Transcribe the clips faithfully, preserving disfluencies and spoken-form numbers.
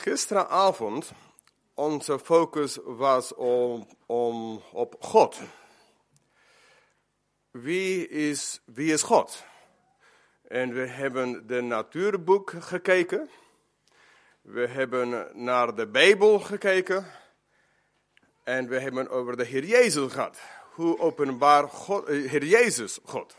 Gisteravond, onze focus was om, om, op God. Wie is, wie is God? En we hebben de natuurboek gekeken. We hebben naar de Bijbel gekeken. En we hebben over de Heer Jezus gehad. Hoe openbaar God, Heer Jezus God.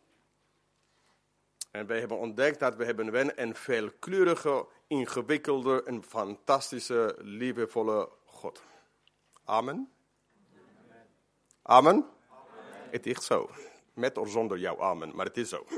En wij hebben ontdekt dat we hebben wel een veelkleurige, ingewikkelde en fantastische, liefdevolle God. Amen. Amen. Amen. Het is zo. Met of zonder jouw amen, maar het is zo.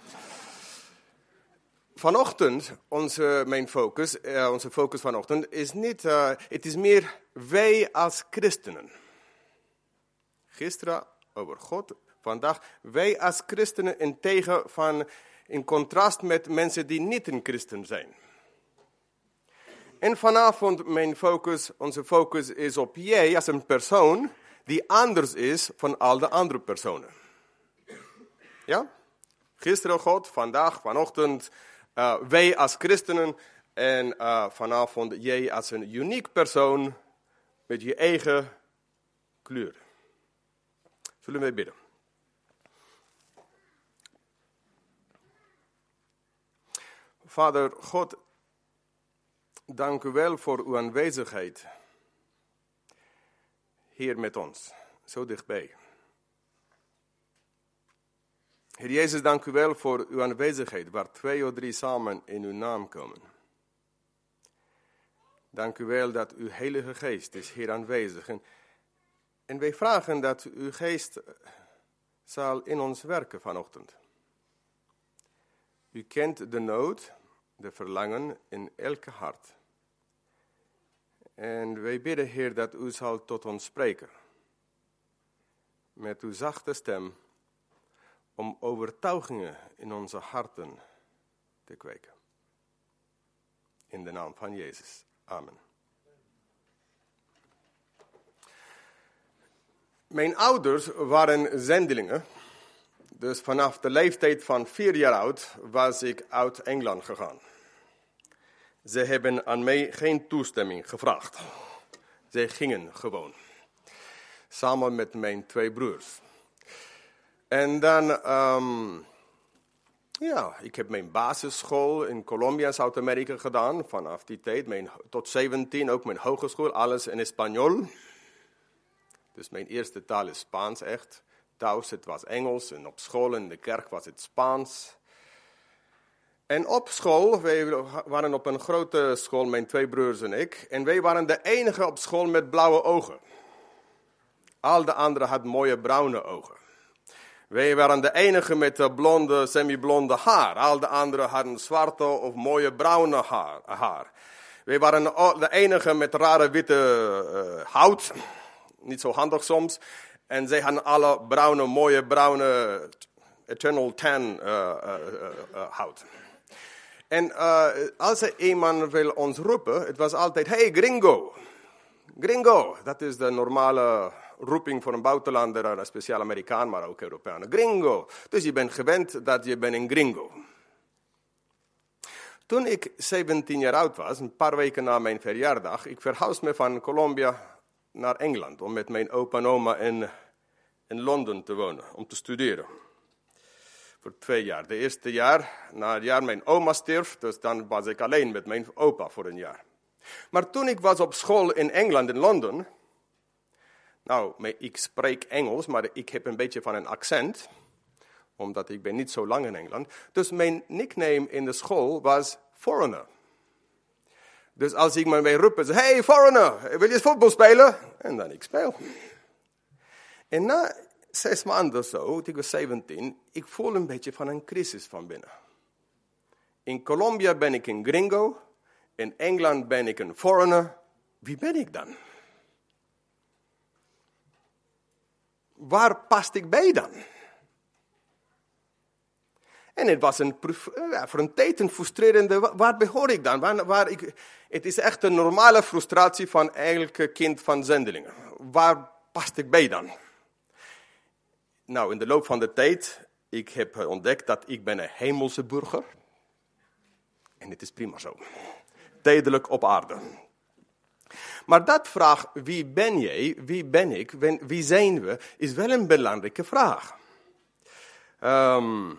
Vanochtend, onze, mijn focus, uh, onze focus vanochtend is niet, uh, het is meer wij als christenen. Gisteren over God, vandaag wij als christenen in tegen van, in contrast met mensen die niet een christen zijn. En vanavond mijn focus, onze focus is op jij als een persoon die anders is van al de andere personen. Ja? Gisteren God, vandaag, vanochtend, uh, wij als christenen en uh, vanavond jij als een uniek persoon met je eigen kleur. Zullen we bidden? Vader God, dank u wel voor uw aanwezigheid hier met ons, zo dichtbij. Heer Jezus, dank u wel voor uw aanwezigheid, waar twee of drie samen in uw naam komen. Dank u wel dat uw Heilige Geest is hier aanwezig. En, en wij vragen dat uw Geest zal in ons werken vanochtend. U kent de nood, de verlangen in elke hart. En wij bidden, Heer, dat u zal tot ons spreken. Met uw zachte stem, om overtuigingen in onze harten te kweken. In de naam van Jezus. Amen. Mijn ouders waren zendelingen. Dus vanaf de leeftijd van vier jaar oud was ik uit Engeland gegaan. Ze hebben aan mij geen toestemming gevraagd. Ze gingen gewoon. Samen met mijn twee broers. En dan, um, ja, ik heb mijn basisschool in Colombia, Zuid-Amerika gedaan. Vanaf die tijd, mijn, tot zeventien, ook mijn hogeschool, alles in Espanol. Dus mijn eerste taal is Spaans echt. Thuis het was Engels en op school in de kerk was het Spaans. En op school, wij waren op een grote school, mijn twee broers en ik. En wij waren de enige op school met blauwe ogen. Al de anderen hadden mooie bruine ogen. Wij waren de enige met blonde, semi-blonde haar. Al de anderen hadden zwarte of mooie bruine haar. haar. Wij waren de enige met rare witte uh, hout. Niet zo handig soms. En zij hadden alle bruine, mooie bruine, eternal tan uh, uh, uh, uh, hout. En uh, als er iemand wil ons roepen, het was altijd, hey gringo. Gringo, dat is de normale roeping voor een buitenlander, een speciaal Amerikaan, maar ook Europeaan. Gringo. Dus je bent gewend dat je bent een gringo. Toen ik zeventien jaar oud was, een paar weken na mijn verjaardag, ik verhuisde me van Colombia naar Engeland, om met mijn opa en oma in, in Londen te wonen, om te studeren. Voor twee jaar. De eerste jaar, na een jaar mijn oma stierf, dus dan was ik alleen met mijn opa voor een jaar. Maar toen ik was op school in Engeland, in Londen, nou, ik spreek Engels, maar ik heb een beetje van een accent, omdat ik ben niet zo lang in Engeland. Dus mijn nickname in de school was Foreigner. Dus als ik me mee roep, zei, hey Foreigner, wil je voetbal spelen? En dan ik speel. En na zes maanden of zo, ik was zeventien, ik voel een beetje van een crisis van binnen. In Colombia ben ik een gringo, in Engeland ben ik een foreigner. Wie ben ik dan? Waar past ik bij dan? En het was een, voor een tijd een frustrerende, waar behoor ik dan? Waar, waar ik, het is echt een normale frustratie van elke kind van zendelingen. Waar past ik bij dan? Nou, in de loop van de tijd, ik heb ontdekt dat ik ben een hemelse burger. En het is prima zo. tijdelijk op aarde. Maar dat vraag, wie ben jij, wie ben ik, wie zijn we, is wel een belangrijke vraag. Um,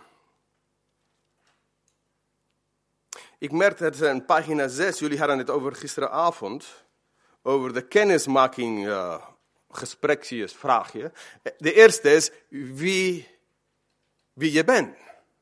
ik merk dat in pagina zes, jullie hadden het over gisteravond, over de kennismaking uh, gesprekjes, vraagje. De eerste is, wie, wie je bent.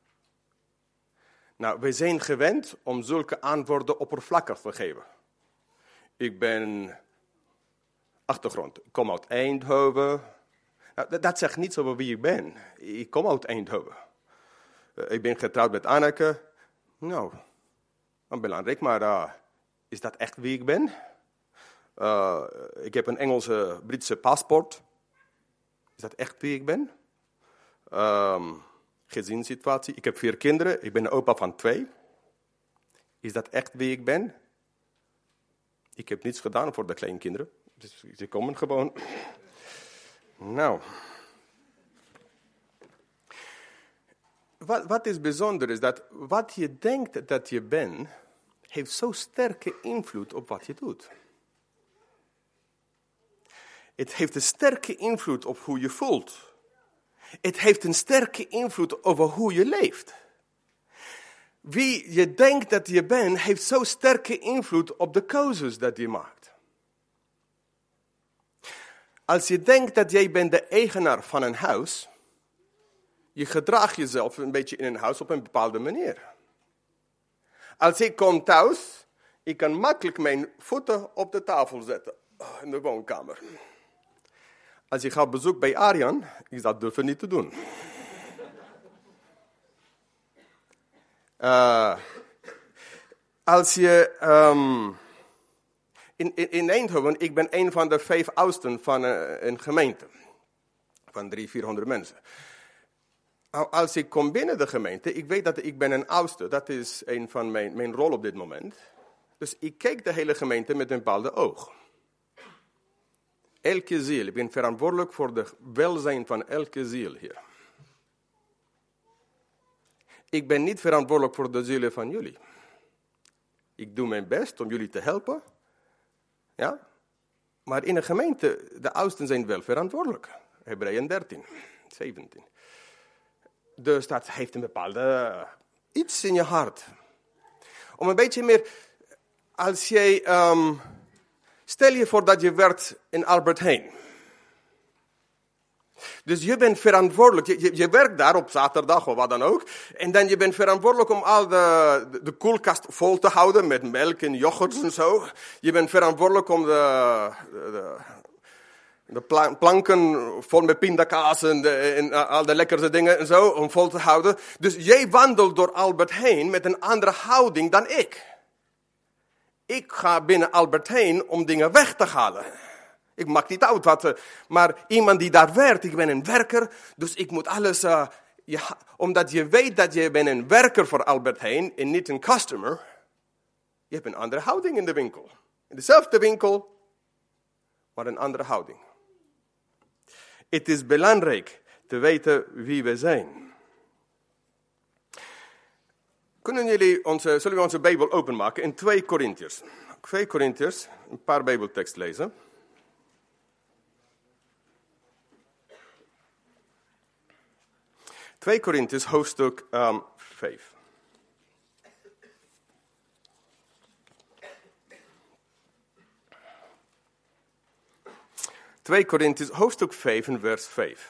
Nou, wij zijn gewend om zulke antwoorden oppervlakkig te geven. Ik ben achtergrond. Ik kom uit Eindhoven. Nou, dat, dat zegt niets over wie ik ben. Ik kom uit Eindhoven. Uh, ik ben getrouwd met Anneke. Nou, dat is belangrijk, maar uh, is dat echt wie ik ben? Uh, ik heb een Engelse, Britse paspoort. Is dat echt wie ik ben? Um, gezinssituatie. Ik heb vier kinderen. Ik ben een opa van twee. Is dat echt wie ik ben? Ik heb niets gedaan voor de kleinkinderen. Dus ze komen gewoon. Nou. Wat, wat is bijzonder is dat wat je denkt dat je bent, heeft zo sterke invloed op wat je doet. Het heeft een sterke invloed op hoe je voelt. Het heeft een sterke invloed over hoe je leeft. Wie je denkt dat je bent, heeft zo sterke invloed op de keuzes dat je maakt. Als je denkt dat jij bent de eigenaar van een huis, je gedraagt jezelf een beetje in een huis op een bepaalde manier. Als ik kom thuis, ik kan makkelijk mijn voeten op de tafel zetten, in de woonkamer. Als je gaat op bezoek bij Arjan, is dat durven niet te doen. Uh, als je um, in, in, in Eindhoven, ik ben een van de vijf oudsten van een, een gemeente. Van drie, vierhonderd mensen. Als ik kom binnen de gemeente, ik weet dat ik ben een oudste. Dat is een van mijn, mijn rol op dit moment. Dus ik kijk de hele gemeente met een bepaalde oog. Elke ziel, ik ben verantwoordelijk voor het welzijn van elke ziel hier. Ik ben niet verantwoordelijk voor de zielen van jullie. Ik doe mijn best om jullie te helpen. Ja? Maar in een gemeente, de oudsten zijn wel verantwoordelijk. Hebreeën dertien, zeventien. Dus dat heeft een bepaalde iets in je hart. Om een beetje meer, als jij, um, stel je voor dat je werkt in Albert Heijn. Dus je bent verantwoordelijk, je, je, je werkt daar op zaterdag of wat dan ook. En dan je bent verantwoordelijk om al de, de, de koelkast vol te houden met melk en yoghurts en zo. Je bent verantwoordelijk om de, de, de planken vol met pindakaas en, de, en al de lekkere dingen en zo, om vol te houden. Dus jij wandelt door Albert Heijn met een andere houding dan ik. Ik ga binnen Albert Heijn om dingen weg te halen. Ik maak niet uit wat, maar iemand die daar werkt, ik ben een werker, dus ik moet alles, uh, ja, omdat je weet dat je bent een werker voor Albert Heijn en niet een customer, je hebt een andere houding in de winkel. In dezelfde winkel, maar een andere houding. Het is belangrijk te weten wie we zijn. Kunnen jullie onze, zullen we onze Bijbel openmaken in twee Korintiërs? twee Korintiërs, een paar Bijbeltekst lezen. twee Korintiërs, hoofdstuk um, vijf. twee Korintiërs, hoofdstuk vijf en vers vijf.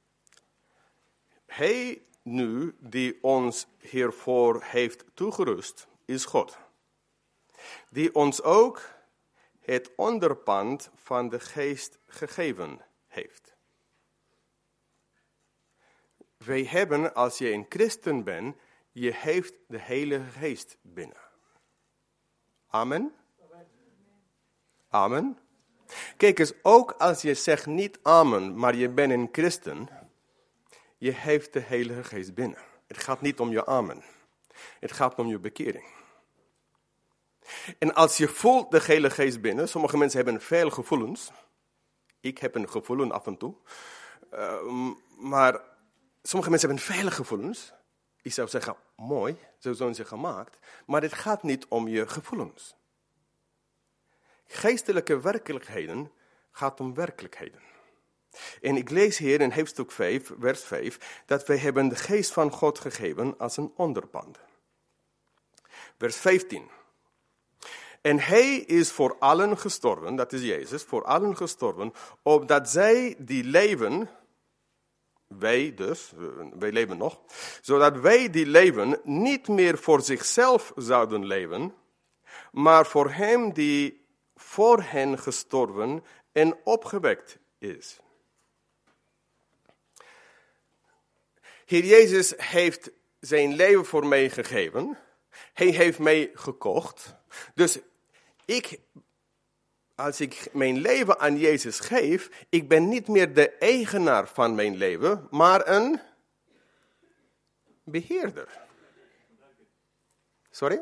Hij nu die ons hiervoor heeft toegerust, is God. Die ons ook het onderpand van de geest gegeven heeft. Wij hebben, als je een christen bent, je heeft de Heilige Geest binnen. Amen? Amen? Kijk eens, ook als je zegt niet amen, maar je bent een christen, je heeft de Heilige Geest binnen. Het gaat niet om je amen. Het gaat om je bekering. En als je voelt de Heilige Geest binnen, sommige mensen hebben veel gevoelens. Ik heb een gevoel af en toe. Uh, maar sommige mensen hebben vele gevoelens. Ik zou zeggen, mooi, zo zijn ze gemaakt. Maar het gaat niet om je gevoelens. Geestelijke werkelijkheden gaat om werkelijkheden. En ik lees hier in hoofdstuk vijf, vers vijf, dat wij hebben de geest van God gegeven als een onderpand. Vers vijftien. En hij is voor allen gestorven, dat is Jezus, voor allen gestorven, opdat zij die leven, wij dus, wij leven nog, zodat wij die leven niet meer voor zichzelf zouden leven, maar voor hem die voor hen gestorven en opgewekt is. Heer Jezus heeft zijn leven voor mij gegeven. Hij heeft mij gekocht. Dus ik, als ik mijn leven aan Jezus geef, ik ben niet meer de eigenaar van mijn leven, maar een beheerder. Sorry?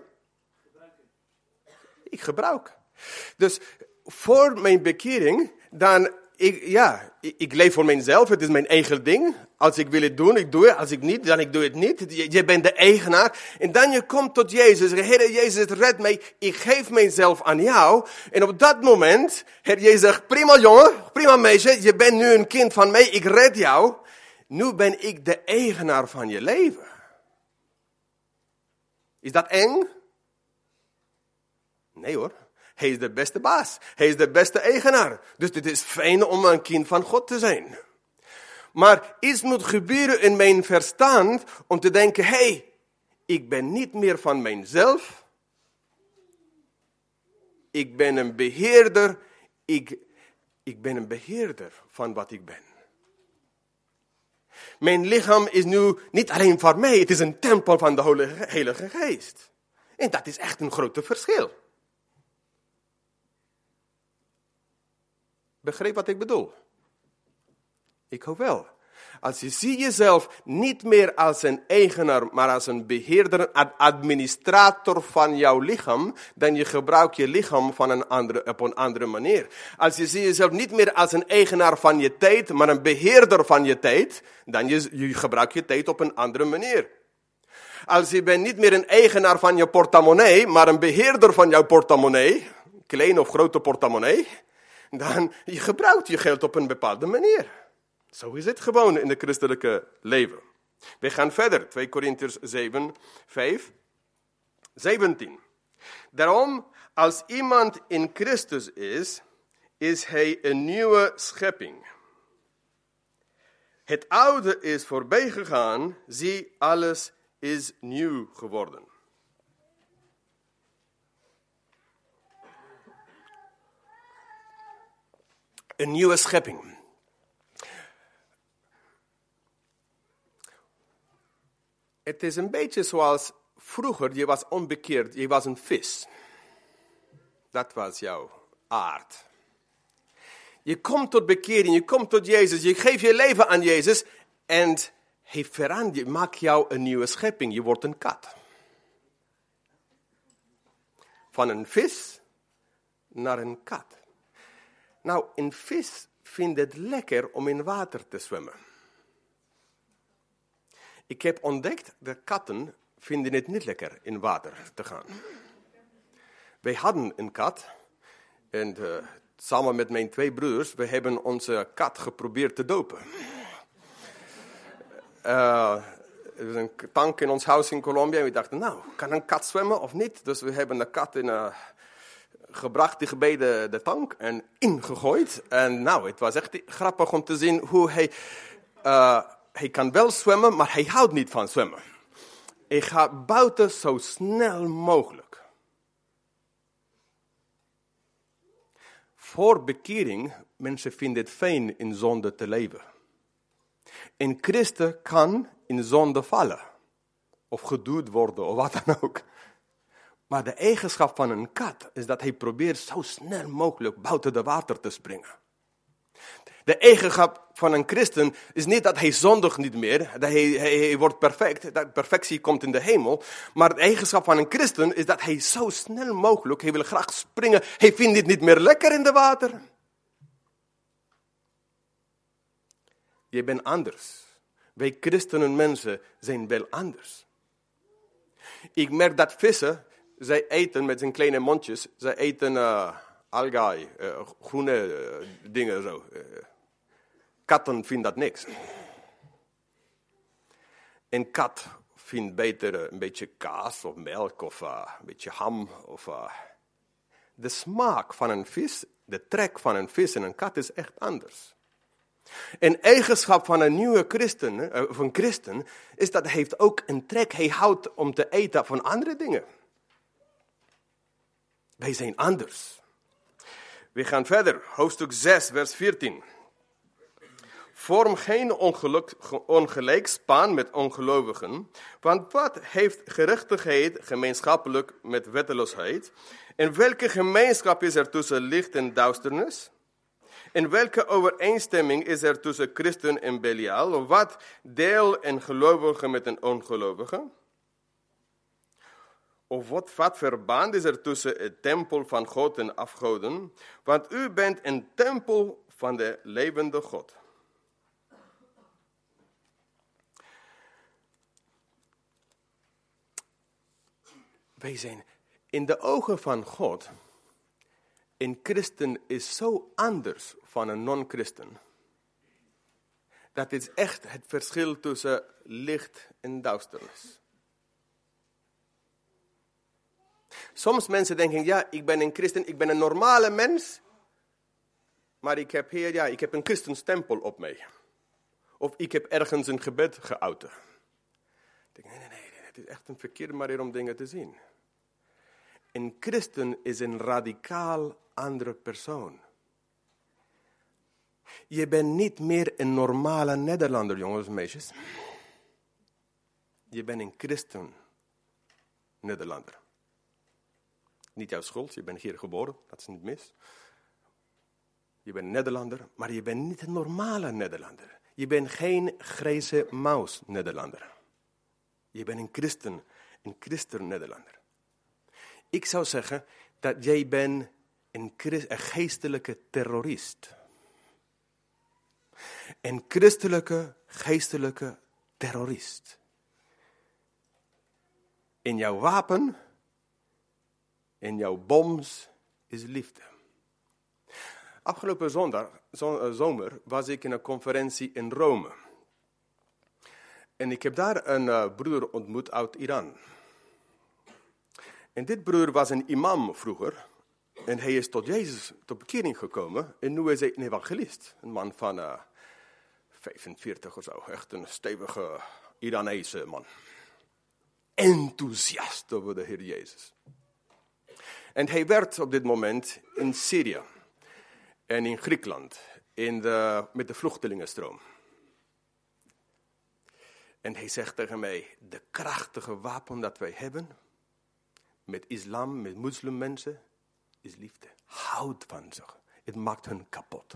Ik gebruik. Dus voor mijn bekering, dan, ik, ja, ik, ik leef voor mezelf, het is mijn eigen ding. Als ik wil het doen, ik doe het. Als ik niet, dan ik doe het niet. Je, je bent de eigenaar. En dan je komt tot Jezus. Heer Jezus, red mij. Ik geef mijzelf aan jou. En op dat moment, Heer Jezus zegt, prima jongen, prima meisje. Je bent nu een kind van mij. Ik red jou. Nu ben ik de eigenaar van je leven. Is dat eng? Nee hoor. Hij is de beste baas. Hij is de beste eigenaar. Dus het is fijn om een kind van God te zijn. Maar iets moet gebeuren in mijn verstand om te denken, hé, hey, ik ben niet meer van mijzelf. Ik ben een beheerder. Ik, ik ben een beheerder van wat ik ben. Mijn lichaam is nu niet alleen voor mij, het is een tempel van de Heilige Geest. En dat is echt een groot verschil. Begrijp wat ik bedoel? Ik hoop wel. Als je ziet jezelf niet meer als een eigenaar, maar als een beheerder, een administrator van jouw lichaam, dan je gebruikt je lichaam van een andere, op een andere manier. Als je ziet jezelf niet meer als een eigenaar van je tijd, maar een beheerder van je tijd, dan je, je gebruikt je tijd op een andere manier. Als je bent niet meer een eigenaar van je portemonnee, maar een beheerder van jouw portemonnee, kleine of grote portemonnee, dan je gebruikt je geld op een bepaalde manier. Zo is het gewoon in het christelijke leven. We gaan verder. twee Korintiërs zeven, vijf, zeventien. Daarom, als iemand in Christus is, is hij een nieuwe schepping. Het oude is voorbij gegaan, zie, alles is nieuw geworden. Een nieuwe schepping. Het is een beetje zoals vroeger, je was onbekeerd, je was een vis. Dat was jouw aard. Je komt tot bekering, je komt tot Jezus, je geeft je leven aan Jezus en hij verandert, maakt jou een nieuwe schepping. Je wordt een kat. Van een vis naar een kat. Nou, een vis vindt het lekker om in water te zwemmen. Ik heb ontdekt dat katten vinden het niet lekker in water te gaan. Wij hadden een kat. En uh, samen met mijn twee broers, we hebben onze kat geprobeerd te dopen. Uh, er was een tank in ons huis in Colombia. En we dachten, nou, kan een kat zwemmen of niet? Dus we hebben de kat in, uh, gebracht dichtbij de, de tank en ingegooid. En nou, het was echt grappig om te zien hoe hij... Uh, Hij kan wel zwemmen, maar hij houdt niet van zwemmen. Hij gaat buiten zo snel mogelijk. Voor bekering, mensen vinden het fijn in zonde te leven. Een christen kan in zonde vallen. Of geduwd worden, of wat dan ook. Maar de eigenschap van een kat is dat hij probeert zo snel mogelijk buiten de water te springen. De eigenschap van een christen is niet dat hij zondigt niet meer, dat hij, hij, hij wordt perfect, dat perfectie komt in de hemel. Maar de eigenschap van een christen is dat hij zo snel mogelijk, hij wil graag springen, hij vindt het niet meer lekker in de water. Je bent anders. Wij christenen mensen zijn wel anders. Ik merk dat vissen, zij eten met zijn kleine mondjes, zij eten uh, algae, uh, groene uh, dingen zo. Uh, katten vinden dat niks. Een kat vindt beter uh, een beetje kaas of melk of uh, een beetje ham. Of, uh, de smaak van een vis, de trek van een vis en een kat is echt anders. Een eigenschap van een nieuwe christen, uh, of een christen, is dat hij heeft ook een trek. Hij houdt om te eten van andere dingen. Wij zijn anders. We gaan verder, hoofdstuk zes, vers veertien. Vorm geen ongeluk, ongelijk spaan met ongelovigen, want wat heeft gerechtigheid gemeenschappelijk met wetteloosheid? En welke gemeenschap is er tussen licht en duisternis? En welke overeenstemming is er tussen christen en Belial? Wat deel een gelovige met een ongelovige? Of wat, wat verband is er tussen het tempel van God en afgoden? Want u bent een tempel van de levende God. Wij zijn in de ogen van God, een christen is zo anders van een non-christen. Dat is echt het verschil tussen licht en duisternis. Soms mensen denken, ja, ik ben een christen, ik ben een normale mens, maar ik heb hier, ja, ik heb een christenstempel op mij. Of ik heb ergens een gebed geuit. Ik denk, nee, nee, nee, het is echt een verkeerde manier om dingen te zien. Een christen is een radicaal andere persoon. Je bent niet meer een normale Nederlander, jongens en meisjes. Je bent een christen Nederlander. Niet jouw schuld, je bent hier geboren, dat is niet mis. Je bent een Nederlander, maar je bent niet een normale Nederlander. Je bent geen grijze maus Nederlander. Je bent een christen, een christen Nederlander. Ik zou zeggen dat jij bent een, christ, een geestelijke terrorist. Een christelijke, geestelijke terrorist. In jouw wapen, in jouw boms is liefde. Afgelopen zondag, zomer was ik in een conferentie in Rome. En ik heb daar een uh, broer ontmoet uit Iran. En dit broer was een imam vroeger. En hij is tot Jezus, tot bekering gekomen. En nu is hij een evangelist. Een man van uh, vijfenveertig of zo. Echt een stevige Iranese man. Enthousiast over de Heer Jezus. En hij werd op dit moment in Syrië. En in Griekenland. In de, met de vluchtelingenstroom. En hij zegt tegen mij, de krachtige wapen dat wij hebben, met islam, met moslimmensen, is liefde. Houd van ze. Het maakt hun kapot.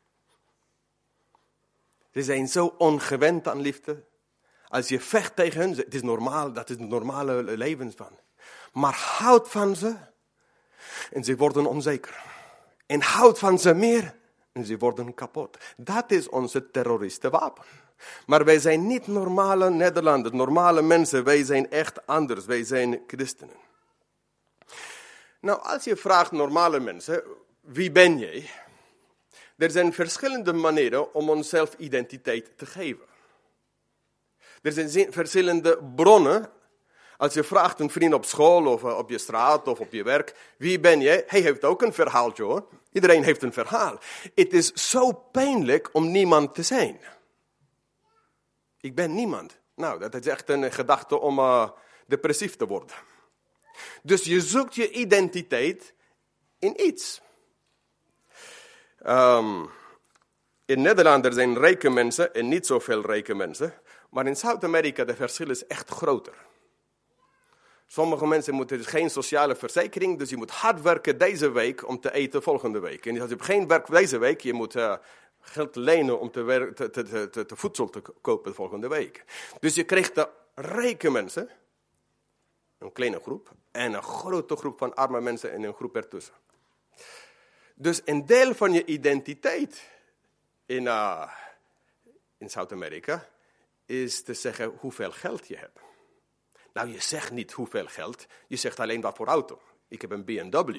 Ze zijn zo ongewend aan liefde. Als je vecht tegen hen, het is normaal, dat is het normale leven van. Maar houd van ze en ze worden onzeker. En houd van ze meer en ze worden kapot. Dat is onze terroristenwapen. Maar wij zijn niet normale Nederlanders, normale mensen. Wij zijn echt anders. Wij zijn christenen. Nou, als je vraagt normale mensen, wie ben jij? Er zijn verschillende manieren om onszelf identiteit te geven. Er zijn verschillende bronnen. Als je vraagt een vriend op school of op je straat of op je werk, wie ben je? Hij heeft ook een verhaaltje hoor. Iedereen heeft een verhaal. Het is zo pijnlijk om niemand te zijn. Ik ben niemand. Nou, dat is echt een gedachte om uh, depressief te worden. Dus je zoekt je identiteit in iets. Um, in Nederland er zijn rijke mensen en niet zoveel rijke mensen. Maar in Zuid-Amerika de verschil is echt groter. Sommige mensen moeten dus geen sociale verzekering, dus je moet hard werken deze week om te eten volgende week. En als je hebt geen werk deze week, je moet uh, geld lenen om te, werk, te, te, te, te voedsel te kopen volgende week. Dus je krijgt de rijke mensen, een kleine groep, en een grote groep van arme mensen en een groep ertussen. Dus een deel van je identiteit in, uh, in Zuid-Amerika is te zeggen hoeveel geld je hebt. Nou, je zegt niet hoeveel geld, je zegt alleen wat voor auto. Ik heb een B M W.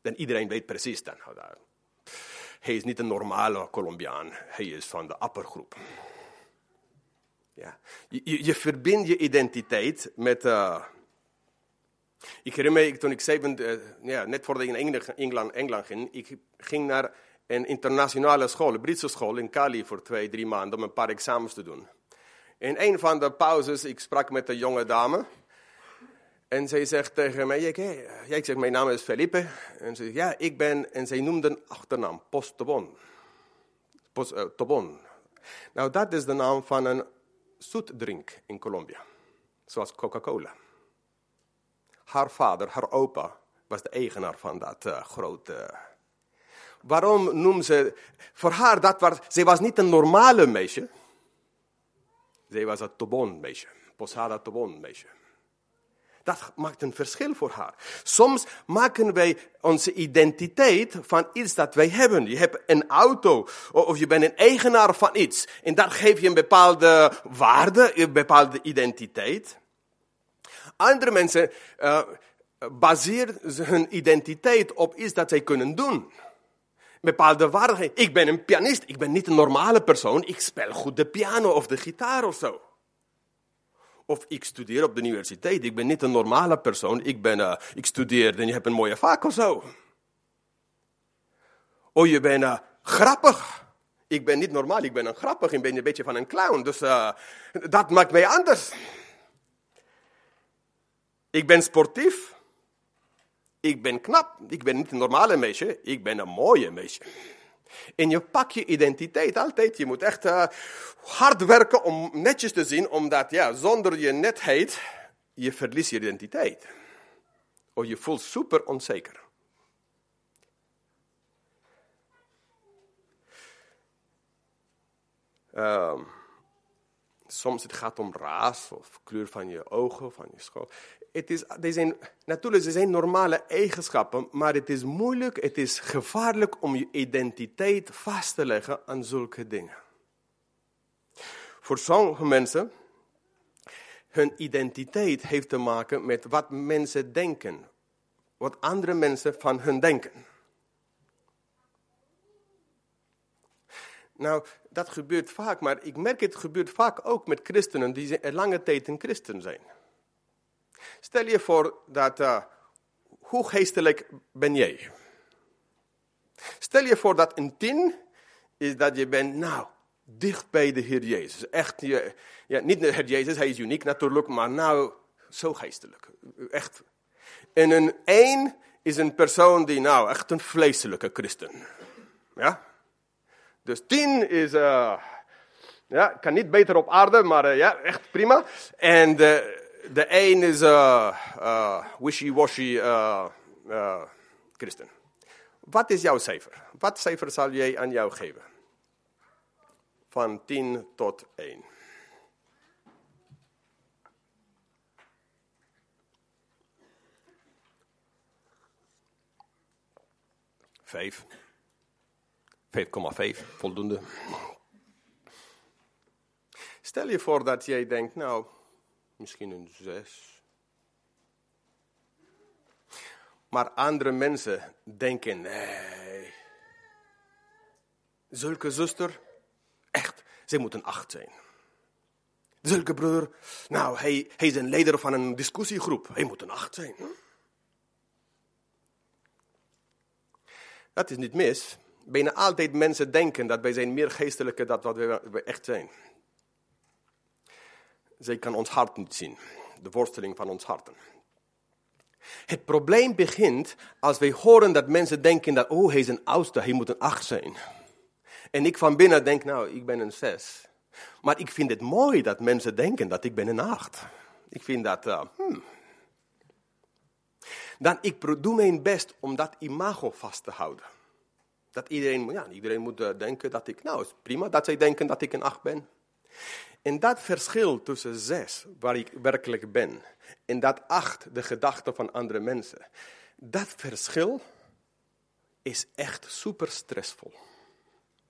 En iedereen weet precies dan. Hij is niet een normale Colombiaan. Hij is van de appergroep. Ja. Je, je, je verbindt je identiteit met... Uh, ik herinner me, toen ik zeven, uh, ja, net voordat ik in Engeland, Engeland ging, ik ging naar een internationale school, een Britse school in Cali voor twee, drie maanden om een paar examens te doen. In een van de pauzes, ik sprak met een jonge dame. En zij zegt tegen mij, ja, ik zeg, mijn naam is Felipe. En ze zegt, ja, ik ben, en zij noemde een achternaam, Post Tobon. Post, uh, Tobon. Nou, dat is de naam van een zoetdrink in Colombia. Zoals Coca-Cola. Haar vader, haar opa, was de eigenaar van dat uh, grote... Waarom noemen ze... Voor haar, dat was, zij was niet een normale meisje. Zij was een Tobon meisje. Posada Tobon meisje. Dat maakt een verschil voor haar. Soms maken wij onze identiteit van iets dat wij hebben. Je hebt een auto of je bent een eigenaar van iets. En dat geeft je een bepaalde waarde, een bepaalde identiteit. Andere mensen uh, baseren hun identiteit op iets dat zij kunnen doen. Bepaalde waarde. Ik ben een pianist, ik ben niet een normale persoon. Ik speel goed de piano of de gitaar of zo. Of ik studeer op de universiteit. Ik ben niet een normale persoon. Ik, ben, uh, ik studeer en je hebt een mooie vak of zo. Oh, je bent uh, grappig. Ik ben niet normaal, ik ben een grappig. Ik ben een beetje van een clown. Dus uh, dat maakt mij anders. Ik ben sportief. Ik ben knap. Ik ben niet een normale meisje. Ik ben een mooie meisje. En je pakt je identiteit altijd. Je moet echt uh, hard werken om netjes te zien. Omdat ja, zonder je netheid, je verliest je identiteit. Of je voelt super onzeker. Uh, soms het gaat om raas of kleur van je ogen, van je school. Het is, er zijn, natuurlijk, er zijn normale eigenschappen, maar het is moeilijk, het is gevaarlijk om je identiteit vast te leggen aan zulke dingen. Voor sommige mensen, hun identiteit heeft te maken met wat mensen denken. Wat andere mensen van hun denken. Nou, dat gebeurt vaak, maar ik merk het gebeurt vaak ook met christenen die een lange tijd een christen zijn. Stel je voor dat, uh, hoe geestelijk ben jij? Stel je voor dat een tien is dat je bent, nou, dicht bij de Heer Jezus. Echt, je, ja, niet de Heer Jezus, hij is uniek natuurlijk, maar nou, zo geestelijk. Echt. En een één is een persoon die, nou, echt een vleeselijke christen. Ja? Dus tien is, uh, ja, kan niet beter op aarde, maar uh, ja, echt prima. En de... De een is uh, uh, wishy-washy uh, uh, christen. Wat is jouw cijfer? Wat cijfer zal jij aan jou geven? Van tien tot één. Vijf. vijf komma vijf, voldoende. Stel je voor dat jij denkt, nou... Misschien een zes. Maar andere mensen denken, nee. Zulke zuster, echt, zij moet een acht zijn. Zulke broer, nou, hij, hij is een leider van een discussiegroep. Hij moet een acht zijn. Dat is niet mis. Bijna altijd mensen denken dat wij zijn meer geestelijke dan wat we echt zijn. Zij kan ons hart niet zien. De worsteling van ons harten. Het probleem begint als wij horen dat mensen denken dat, oh, hij is een oudste, hij moet een acht zijn. En ik van binnen denk, nou, ik ben een zes. Maar ik vind het mooi dat mensen denken dat ik ben een acht. Ik vind dat, uh, hmm. Dan ik doe mijn best om dat imago vast te houden. Dat iedereen, ja, iedereen moet uh, denken dat ik, nou, het is prima dat zij denken dat ik een acht ben. En dat verschil tussen zes, waar ik werkelijk ben, en dat acht, de gedachten van andere mensen, dat verschil is echt super stressvol.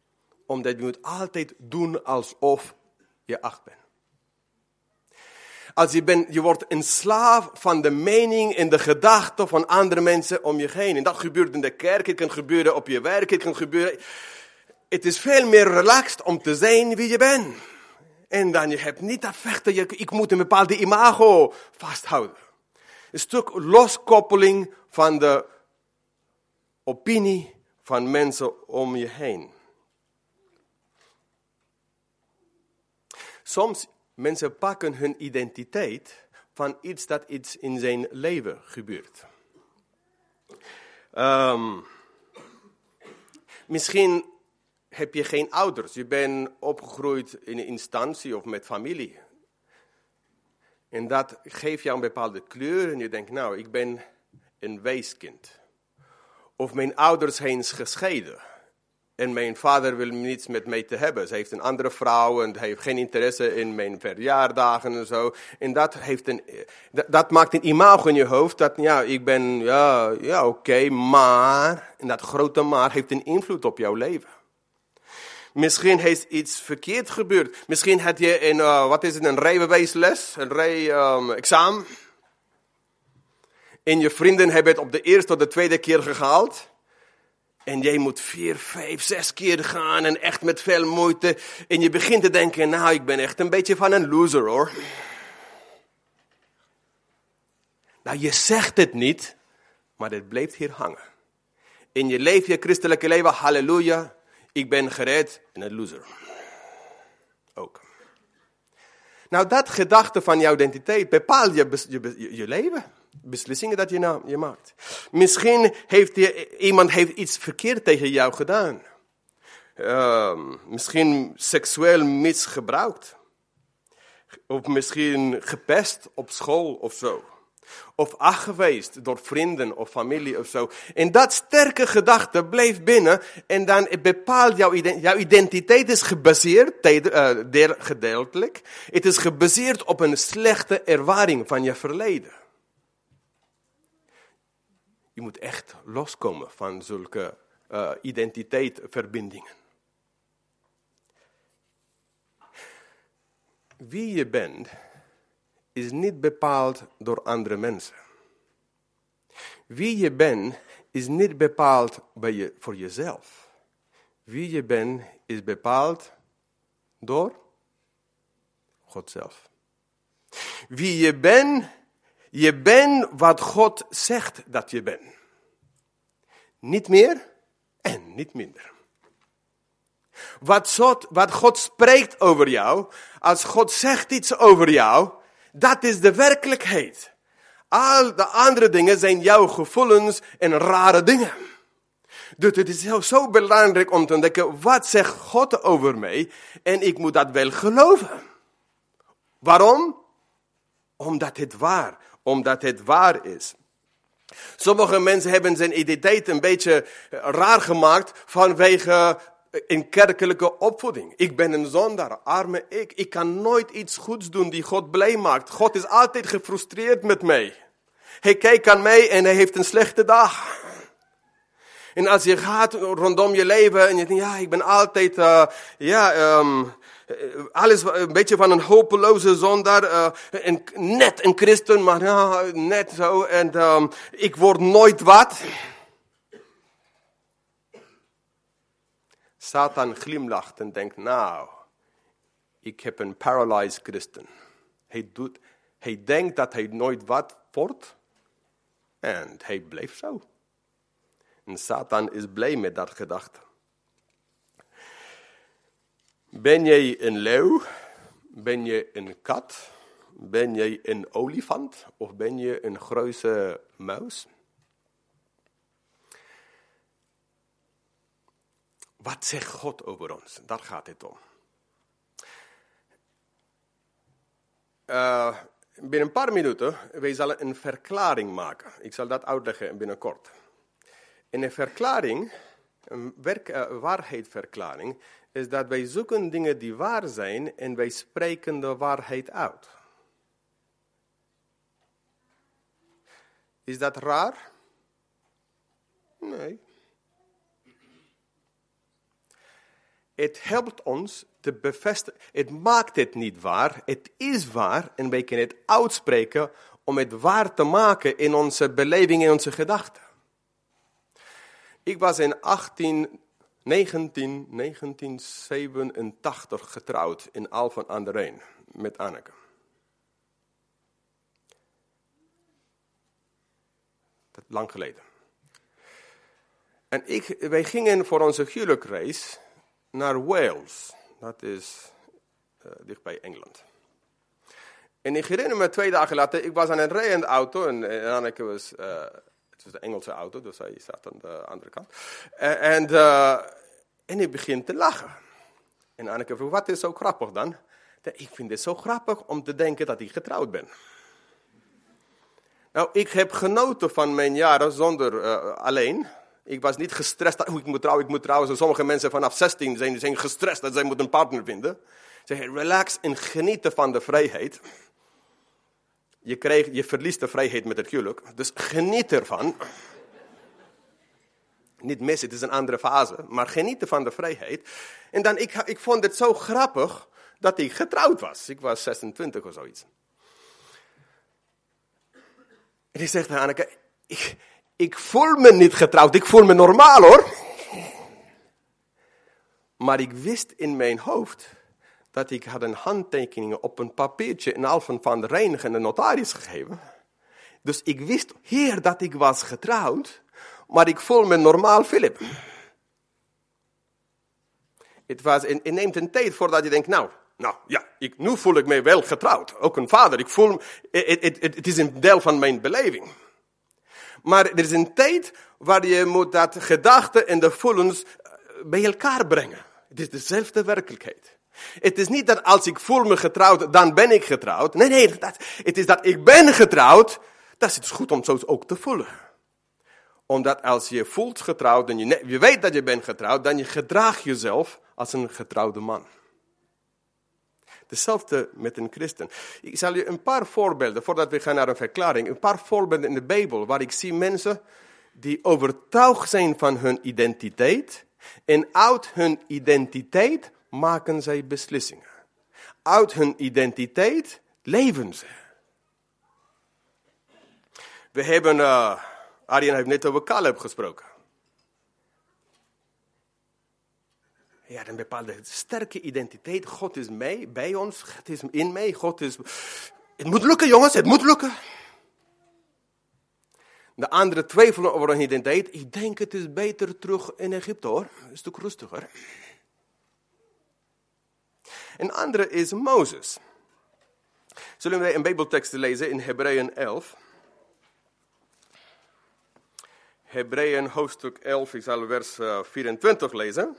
Omdat je moet altijd doen alsof je acht bent. Als je, bent, je wordt een slaaf van de mening en de gedachten van andere mensen om je heen. En dat gebeurt in de kerk, het kan gebeuren op je werk, het kan gebeuren. Het is veel meer relaxed om te zijn wie je bent. En dan je hebt niet dat vechten, je, ik moet een bepaalde imago vasthouden. Een stuk loskoppeling van de opinie van mensen om je heen. Soms mensen pakken hun identiteit van iets dat iets in zijn leven gebeurt. Um, misschien heb je geen ouders. Je bent opgegroeid in een instantie of met familie. En dat geeft jou een bepaalde kleur en je denkt, nou, ik ben een weeskind. Of mijn ouders zijn gescheiden. En mijn vader wil niets met mij te hebben. Ze heeft een andere vrouw en heeft geen interesse in mijn verjaardagen en zo. En dat, heeft een, dat, dat maakt een imago in je hoofd. Dat ja, ik ben, ja, ja oké, okay, maar. En dat grote maar heeft een invloed op jouw leven. Misschien is iets verkeerd gebeurd. Misschien had je een, uh, wat is het, een rijbewijsles, een rij-examen. Um, en je vrienden hebben het op de eerste of de tweede keer gehaald. En jij moet vier, vijf, zes keer gaan en echt met veel moeite. En je begint te denken, nou, ik ben echt een beetje van een loser, hoor. Nou, je zegt het niet, maar het blijft hier hangen. In je leeft je christelijke leven, halleluja, ik ben gered en een loser. Ook. Nou, dat gedachte van jouw identiteit bepaalt je, je, je, je leven. Beslissingen dat je, nou, je maakt. Misschien heeft je, iemand heeft iets verkeerd tegen jou gedaan. Uh, misschien seksueel misgebruikt. Of misschien gepest op school of zo. Of afgewezen door vrienden of familie of zo. En dat sterke gedachte blijft binnen. En dan bepaalt jouw identiteit. Jouw identiteit is gebaseerd, uh, gedeeltelijk. Het is gebaseerd op een slechte ervaring van je verleden. Je moet echt loskomen van zulke uh, identiteitsverbindingen. Wie je bent, is niet bepaald door andere mensen. Wie je bent, is niet bepaald bij je, voor jezelf. Wie je bent, is bepaald door God zelf. Wie je bent, je bent wat God zegt dat je bent. Niet meer en niet minder. Wat God, wat God spreekt over jou, als God zegt iets over jou, dat is de werkelijkheid. Al de andere dingen zijn jouw gevoelens en rare dingen. Dus het is heel zo belangrijk om te ontdekken, wat zegt God over mij? En ik moet dat wel geloven. Waarom? Omdat het waar, omdat het waar is. Sommige mensen hebben zijn identiteit een beetje raar gemaakt vanwege een kerkelijke opvoeding. Ik ben een zondaar, arme ik. Ik kan nooit iets goeds doen die God blij maakt. God is altijd gefrustreerd met mij. Hij kijkt aan mij en hij heeft een slechte dag. En als je gaat rondom je leven en je denkt, ja, ik ben altijd, uh, ja, um, alles een beetje van een hopeloze zondaar. Uh, en net een christen, maar ja, net zo. En um, ik word nooit wat. Satan glimlacht en denkt, nou, ik heb een paralyzed christen. Hij, doet, hij denkt dat hij nooit wat wordt. En hij blijft zo. En Satan is blij met dat gedachte. Ben jij een leeuw? Ben je een kat? Ben jij een olifant? Of ben je een grote muis? Wat zegt God over ons? Daar gaat het om. Uh, binnen een paar minuten, wij zullen een verklaring maken. Ik zal dat uitleggen binnenkort. In een verklaring, een werk, uh, waarheidsverklaring, is dat wij zoeken dingen die waar zijn en wij spreken de waarheid uit. Is dat raar? Nee. het helpt ons te bevestigen. Het maakt het niet waar. Het is waar en wij kunnen het uitspreken om het waar te maken in onze beleving en onze gedachten. Ik was in achttien, negentien, negentien zevenentachtig getrouwd in Alphen aan de Rijn met Anneke. Dat is lang geleden. En ik, wij gingen voor onze huwelijksreis naar Wales. Dat is uh, dichtbij Engeland. En ik herinner me twee dagen later, ik was aan het rijden in de auto. En, en Anneke was, uh, het was de Engelse auto, dus hij zat aan de andere kant. En, en, uh, en ik begin te lachen. En Anneke vroeg, wat is zo grappig dan? Ik vind het zo grappig om te denken dat ik getrouwd ben. Nou, ik heb genoten van mijn jaren zonder uh, alleen. Ik was niet gestrest dat oh, ik moet trouwen, ik moet trouwen. Zo sommige mensen vanaf zestien zijn, zijn gestrest dat zij moeten een partner vinden. Ze zeggen, relax en genieten van de vrijheid. Je, krijgt, je verliest de vrijheid met het huwelijk, dus geniet ervan. Niet missen, het is een andere fase, maar genieten van de vrijheid. En dan, ik, ik vond het zo grappig dat ik getrouwd was. Ik was zesentwintig of zoiets. En ik zeg tegen Anneke, ik, ik voel me niet getrouwd, ik voel me normaal hoor. Maar ik wist in mijn hoofd dat ik had een handtekening op een papiertje in Alphen van de Rijn en de notaris gegeven. Dus ik wist hier dat ik was getrouwd, maar ik voel me normaal Philip. Het, was, het neemt een tijd voordat je denkt, nou, nou ja, ik, nu voel ik me wel getrouwd. Ook een vader, ik voel, het, het, het, het is een deel van mijn beleving. Maar er is een tijd waar je moet dat gedachten en de gevoelens bij elkaar brengen. Het is dezelfde werkelijkheid. Het is niet dat als ik voel me getrouwd, dan ben ik getrouwd. Nee, nee, dat, het is dat ik ben getrouwd. Dat is het goed om zo ook te voelen. Omdat als je voelt getrouwd en je, je weet dat je bent getrouwd, dan je gedraagt jezelf als een getrouwde man. Hetzelfde met een christen. Ik zal je een paar voorbeelden, voordat we gaan naar een verklaring, een paar voorbeelden in de Bijbel, waar ik zie mensen die overtuigd zijn van hun identiteit. En uit hun identiteit maken zij beslissingen. Uit hun identiteit leven ze. We hebben, uh, Arjen heeft net over Caleb gesproken. Hij had een bepaalde sterke identiteit. God is mij, bij ons. God is in mij. God is... Het moet lukken, jongens. Het moet lukken. De anderen twijfelen over hun identiteit. Ik denk het is beter terug in Egypte, hoor. Het is een stuk rustiger. Een andere is Mozes. Zullen we een Bijbeltekst lezen in Hebreeën elf. Hebreeën hoofdstuk elf, ik zal vers vierentwintig lezen.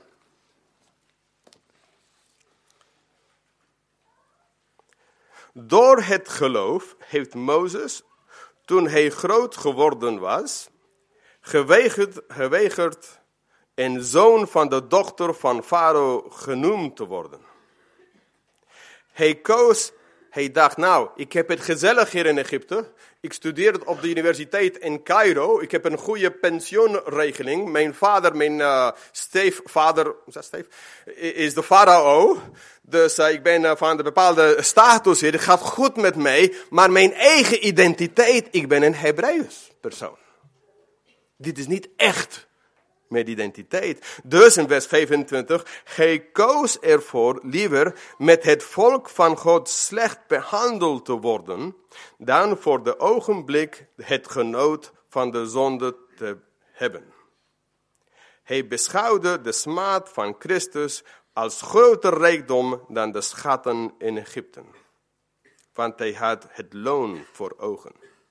Door het geloof heeft Mozes, toen hij groot geworden was, geweigerd, geweigerd een zoon van de dochter van Farao genoemd te worden. Hij koos, hij dacht, nou, ik heb het gezellig hier in Egypte. Ik studeer op de universiteit in Cairo. Ik heb een goede pensioenregeling. Mijn vader, mijn uh, steefvader, is dat steef? Is de farao. Dus uh, ik ben uh, van de bepaalde status hier. Het gaat goed met mij. Maar mijn eigen identiteit, ik ben een Hebreeus persoon. Dit is niet echt met identiteit. Dus in vers vijfentwintig, hij koos ervoor liever met het volk van God slecht behandeld te worden, dan voor de ogenblik het genoot van de zonde te hebben. Hij beschouwde de smaad van Christus als groter rijkdom dan de schatten in Egypte. Want hij had het loon voor ogen.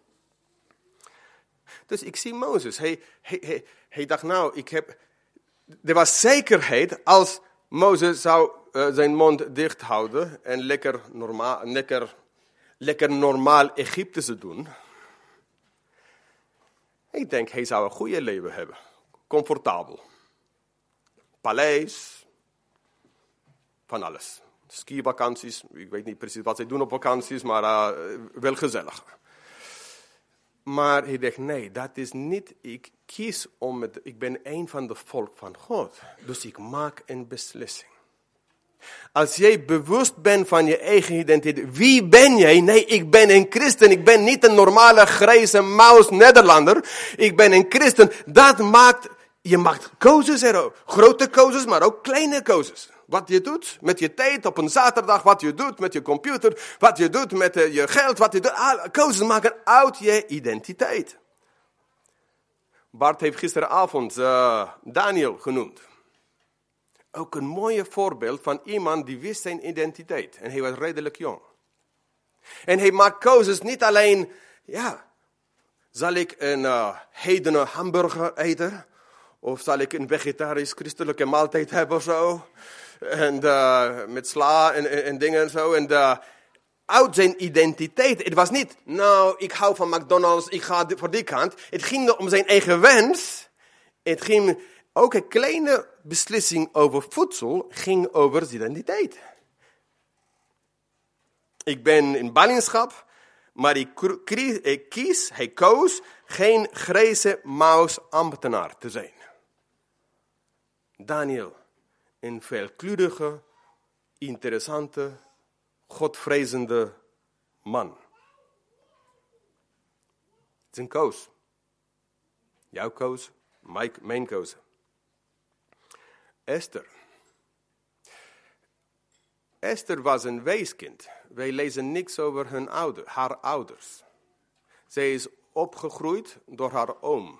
Dus ik zie Mozes. Hij, hij, hij, hij dacht, nou, ik heb... Er was zekerheid als Mozes zou uh, zijn mond dicht houden en lekker normaal, lekker, lekker normaal Egyptische doen. Ik denk, hij zou een goede leven hebben. Comfortabel. Paleis. Van alles. Skivakanties. Ik weet niet precies wat zij doen op vakanties, maar uh, wel gezellig. Maar hij dacht, nee, dat is niet, ik kies om het, ik ben een van de volk van God. Dus ik maak een beslissing. Als jij bewust bent van je eigen identiteit. Wie ben jij? Nee, ik ben een christen. Ik ben niet een normale grijze maus Nederlander. Ik ben een christen. Dat maakt, je maakt keuzes erop. Grote keuzes, maar ook kleine keuzes. Wat je doet met je tijd op een zaterdag. Wat je doet met je computer. Wat je doet met uh, je geld. Wat je doet. Alle keuzes maken uit je identiteit. Bart heeft gisteravond uh, Daniel genoemd. Ook een mooie voorbeeld van iemand die wist zijn identiteit. En hij was redelijk jong. En hij maakt keuzes niet alleen, ja, zal ik een uh, heidene hamburger eten? Of zal ik een vegetarisch-christelijke maaltijd hebben of zo? En uh, met sla en, en, en dingen en zo. En uh, uit zijn identiteit. Het was niet, nou, ik hou van McDonald's, ik ga voor die kant. Het ging om zijn eigen wens. Het ging... Ook een kleine beslissing over voedsel ging over zijn identiteit. Ik ben in ballingschap, maar ik, ik kies, hij koos geen grijze maus ambtenaar te zijn. Daniel, een veelkleurige, interessante, godvrezende man. Het is een koos. Jouw koos, mijn koos. Esther. Esther was een weeskind. Wij lezen niks over hun ouder, haar ouders. Zij is opgegroeid door haar oom.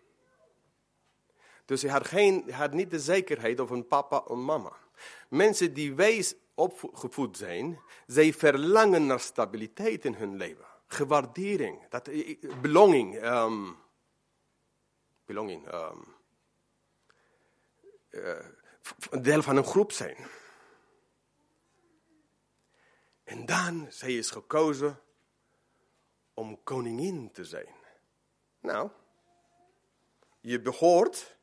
Dus ze had, geen, had niet de zekerheid of een papa of mama. Mensen die wees opgevoed zijn, zij verlangen naar stabiliteit in hun leven. Gewaardering, dat, belonging. Um, belonging. Um, Uh, een deel van een groep zijn. En dan, zij is gekozen om koningin te zijn. Nou, je behoort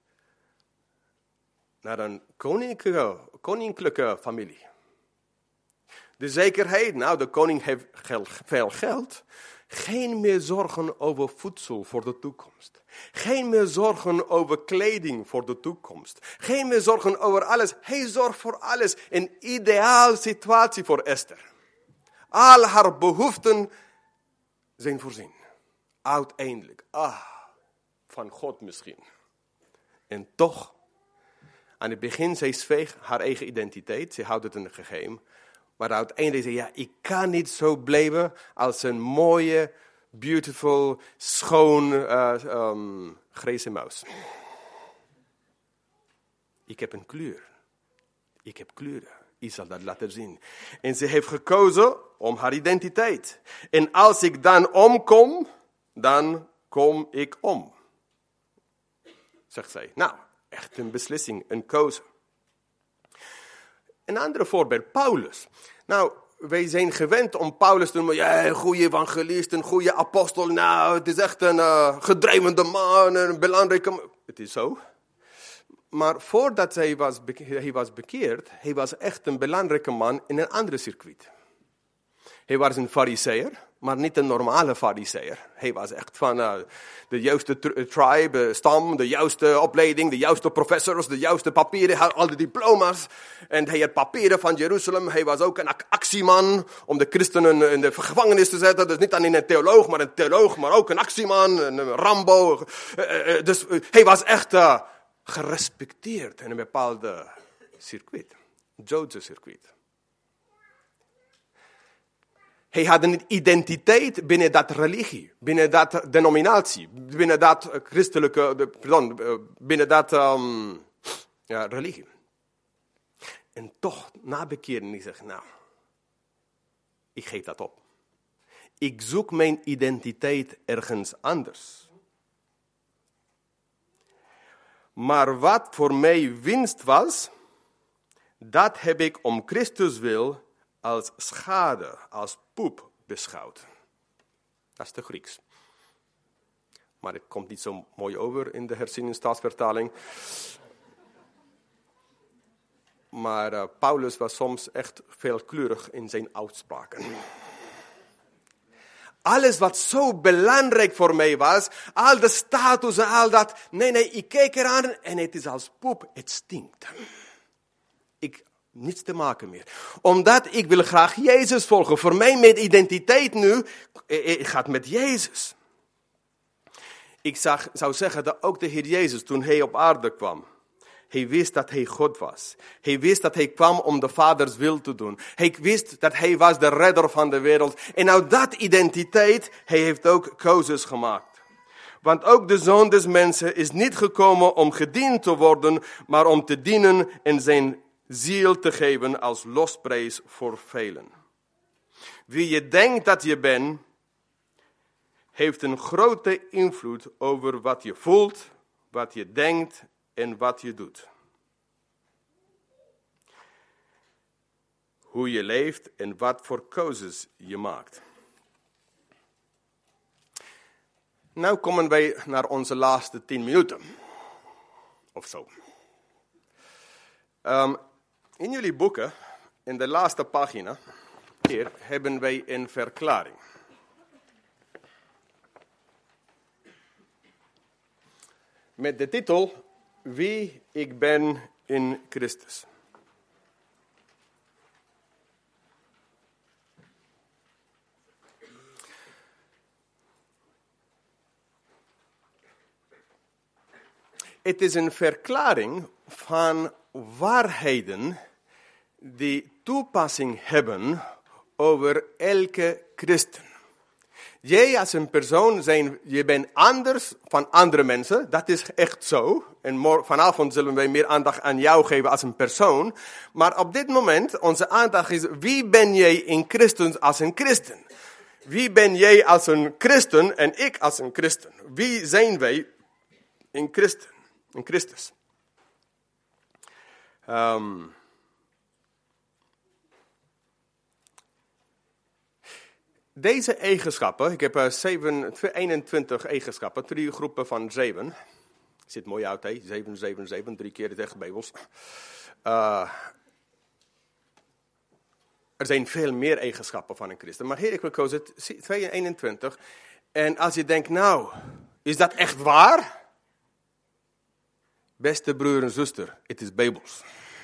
naar een koninklijke, koninklijke familie. De zekerheid, nou, de koning heeft veel geld. Geen meer zorgen over voedsel voor de toekomst. Geen meer zorgen over kleding voor de toekomst. Geen meer zorgen over alles. Hij zorgt voor alles. Een ideale situatie voor Esther. Al haar behoeften zijn voorzien. Uiteindelijk. Ah, van God misschien. En toch, aan het begin, zij zweeg haar eigen identiteit. Ze houdt het een geheim. Maar uiteindelijk zei ja, ik kan niet zo blijven als een mooie, beautiful, schoon, uh, um, grijze muis. Ik heb een kleur. Ik heb kleuren. Ik zal dat laten zien. En ze heeft gekozen om haar identiteit. En als ik dan omkom, dan kom ik om. Zegt zij. Nou, echt een beslissing, een keuze. Een ander voorbeeld, Paulus. Nou, wij zijn gewend om Paulus te noemen. Ja, een goede evangelist, een goede apostel. Nou, het is echt een uh, gedrijvende man, een belangrijke man. Het is zo. Maar voordat hij was, beke- hij was bekeerd, hij was echt een belangrijke man in een andere circuit. Hij was een fariseer, maar niet een normale fariseer. Hij was echt van uh, de juiste tribe, stam, de juiste opleiding, de juiste professors, de juiste papieren, hij had al de diploma's. En hij had papieren van Jeruzalem. Hij was ook een actieman om de christenen in de gevangenis te zetten. Dus niet alleen een theoloog, maar een theoloog, maar ook een actieman, een Rambo. Dus hij was echt uh, gerespecteerd in een bepaalde circuit, Joodse circuit. Hij had een identiteit binnen dat religie, binnen dat denominatie, binnen dat christelijke, pardon, binnen dat um, ja, religie. En toch, na bekering, ik zeg, nou, ik geef dat op. Ik zoek mijn identiteit ergens anders. Maar wat voor mij winst was, dat heb ik om Christus wil als schade, als poep beschouwd. Dat is de Grieks. Maar het komt niet zo mooi over in de herziene staatsvertaling. Maar uh, Paulus was soms echt veelkleurig in zijn uitspraken. Alles wat zo belangrijk voor mij was, al de status, al dat. Nee, nee, ik keek eraan en het is als poep, het stinkt. Ik niets te maken meer. Omdat ik wil graag Jezus volgen. Voor mij met identiteit nu, het gaat met Jezus. Ik zag, zou zeggen dat ook de Heer Jezus, toen hij op aarde kwam, hij wist dat hij God was. Hij wist dat hij kwam om de Vaders wil te doen. Hij wist dat hij was de redder van de wereld. En uit dat identiteit, hij heeft ook keuzes gemaakt. Want ook de Zoon des Mensen is niet gekomen om gediend te worden, maar om te dienen en zijn ziel te geven als losprijs voor velen. Wie je denkt dat je bent, heeft een grote invloed over wat je voelt, wat je denkt en wat je doet. Hoe je leeft en wat voor keuzes je maakt. Nou komen wij naar onze laatste tien minuten. Of zo. Um, in jullie boeken, in de laatste pagina, hier hebben wij een verklaring. Met de titel, Wie ik ben in Christus. Het is een verklaring van waarheden die toepassing hebben over elke christen. Jij als een persoon, zijn, je bent anders van andere mensen, dat is echt zo. En vanavond zullen wij meer aandacht aan jou geven als een persoon. Maar op dit moment, onze aandacht is, wie ben jij in Christus als een christen? Wie ben jij als een christen en ik als een christen? Wie zijn wij in Christen? In Christus. Um, deze eigenschappen, ik heb uh, zeven, eenentwintig eigenschappen, drie groepen van zeven. Zit mooi uit, hè? zeven, zeven, zeven, drie keer het echt Bijbels. Uh, er zijn veel meer eigenschappen van een christen. Maar hier, ik wil kozen twee eenentwintig. En als je denkt, nou, is dat echt waar? Beste broer en zuster, het is Bijbels.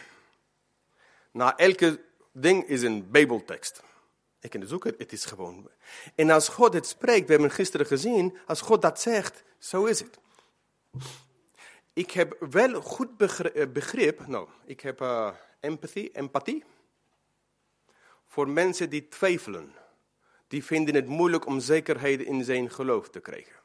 Na elke ding is een Bijbeltekst. Ik kan het zoeken, het is gewoon. En als God het spreekt, we hebben gisteren gezien, als God dat zegt, zo is het. Ik heb wel goed begrip, nou, ik heb uh, empathie, empathie voor mensen die twijfelen. Die vinden het moeilijk om zekerheid in zijn geloof te krijgen.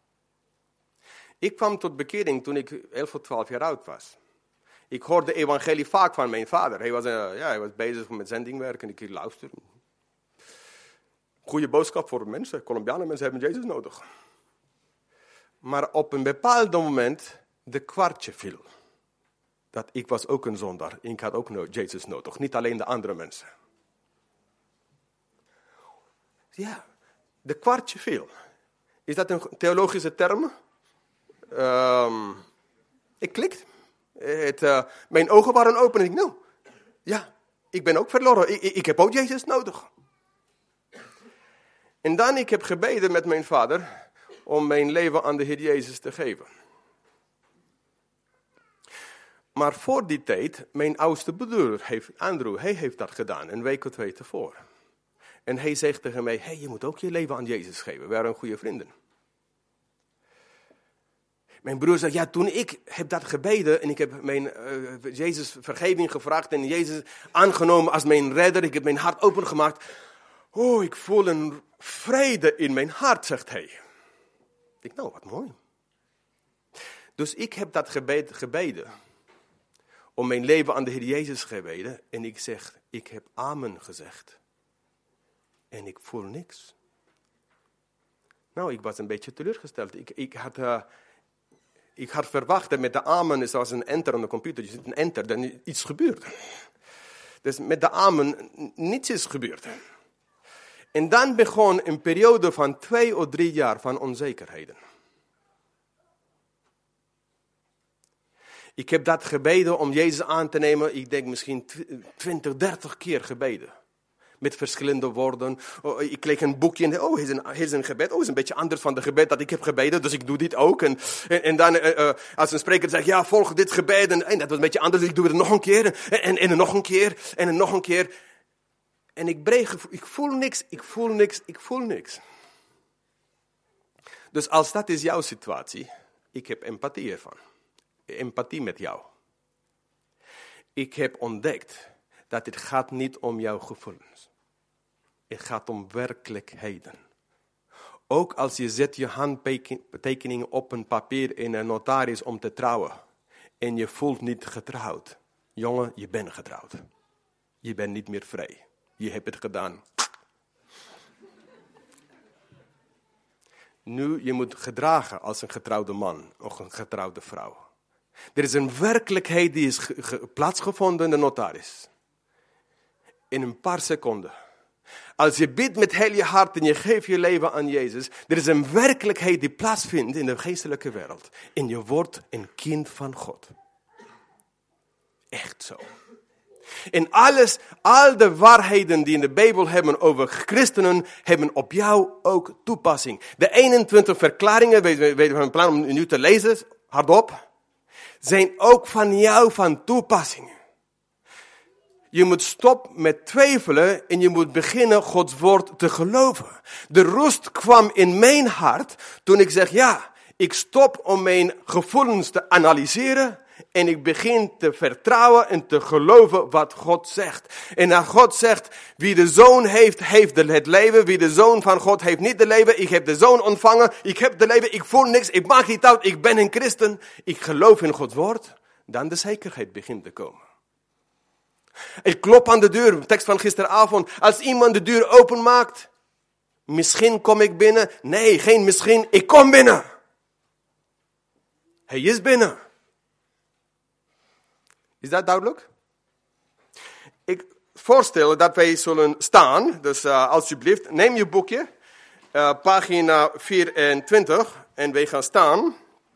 Ik kwam tot bekering toen ik elf of twaalf jaar oud was. Ik hoorde de evangelie vaak van mijn vader. Hij was, uh, ja, hij was bezig met zendingwerk en ik luisterde. Goede boodschap voor mensen. Colombianen mensen hebben Jezus nodig. Maar op een bepaald moment de kwartje viel. Dat ik was ook een zondaar. Ik had ook Jezus nodig. Niet alleen de andere mensen. Ja, de kwartje viel. Is dat een theologische term? Um, ik klikte. Het, uh, mijn ogen waren open en ik, nou, ja, ik ben ook verloren. Ik, ik, ik heb ook Jezus nodig. En dan ik heb gebeden met mijn vader om mijn leven aan de Heer Jezus te geven. Maar voor die tijd, mijn oudste broer, heeft, Andrew, hij heeft dat gedaan, een week of twee tevoren. En hij zegt tegen mij, hey, je moet ook je leven aan Jezus geven. We waren goede vrienden. Mijn broer zegt, ja, toen ik heb dat gebeden en ik heb mijn uh, Jezus vergeving gevraagd en Jezus aangenomen als mijn redder, ik heb mijn hart opengemaakt. Oh, ik voel een vrede in mijn hart, zegt hij. Ik denk, nou, wat mooi. Dus ik heb dat gebed, gebeden, om mijn leven aan de Heer Jezus gebeden en ik zeg, ik heb amen gezegd. En ik voel niks. Nou, ik was een beetje teleurgesteld. Ik, ik had... Uh, Ik had verwacht dat met de amen is als een enter aan de computer. Je zit een enter, dan iets gebeurt. Dus met de amen niets is gebeurd. En dan begon een periode van twee of drie jaar van onzekerheden. Ik heb dat gebeden om Jezus aan te nemen. Ik denk misschien twintig, dertig keer gebeden. Met verschillende woorden. Oh, ik kreeg een boekje en oh, hier is een, hier is een gebed. Oh, is een beetje anders van de gebed dat ik heb gebeden, dus ik doe dit ook. En, en, en dan uh, uh, als een spreker zegt, ja, volg dit gebed. En, en dat was een beetje anders, ik doe het nog een keer. En, en, en nog een keer, en nog een keer. En ik breek, ik voel niks, ik voel niks, ik voel niks. Dus als dat is jouw situatie, ik heb empathie ervan. Empathie met jou. Ik heb ontdekt dat het gaat niet om jouw gevoelens. Het gaat om werkelijkheden. Ook als je zet je handtekeningen op een papier in een notaris om te trouwen. En je voelt niet getrouwd. Jongen, je bent getrouwd. Je bent niet meer vrij. Je hebt het gedaan. Nu, je moet gedragen als een getrouwde man of een getrouwde vrouw. Er is een werkelijkheid die is ge- ge- plaatsgevonden in de notaris. In een paar seconden. Als je bidt met heel je hart en je geeft je leven aan Jezus. Er is een werkelijkheid die plaatsvindt in de geestelijke wereld. En je wordt een kind van God. Echt zo. En alles, al de waarheden die in de Bijbel hebben over christenen, hebben op jou ook toepassing. De eenentwintig verklaringen, we hebben een plan om nu te lezen, hardop, zijn ook van jou van toepassing. Je moet stoppen met twijfelen en je moet beginnen Gods woord te geloven. De rust kwam in mijn hart toen ik zeg, ja, ik stop om mijn gevoelens te analyseren. En ik begin te vertrouwen en te geloven wat God zegt. En als God zegt, wie de zoon heeft, heeft het leven. Wie de zoon van God heeft niet het leven. Ik heb de zoon ontvangen, ik heb het leven, ik voel niks, ik maak niet uit, ik ben een christen. Ik geloof in Gods woord. Dan de zekerheid begint te komen. Ik klop aan de deur, tekst van gisteravond. Als iemand de deur openmaakt, misschien kom ik binnen. Nee, geen misschien, ik kom binnen. Hij is binnen. Is dat duidelijk? Ik voorstel dat wij zullen staan. Dus uh, alsjeblieft, neem je boekje. Uh, pagina vierentwintig. En wij gaan staan.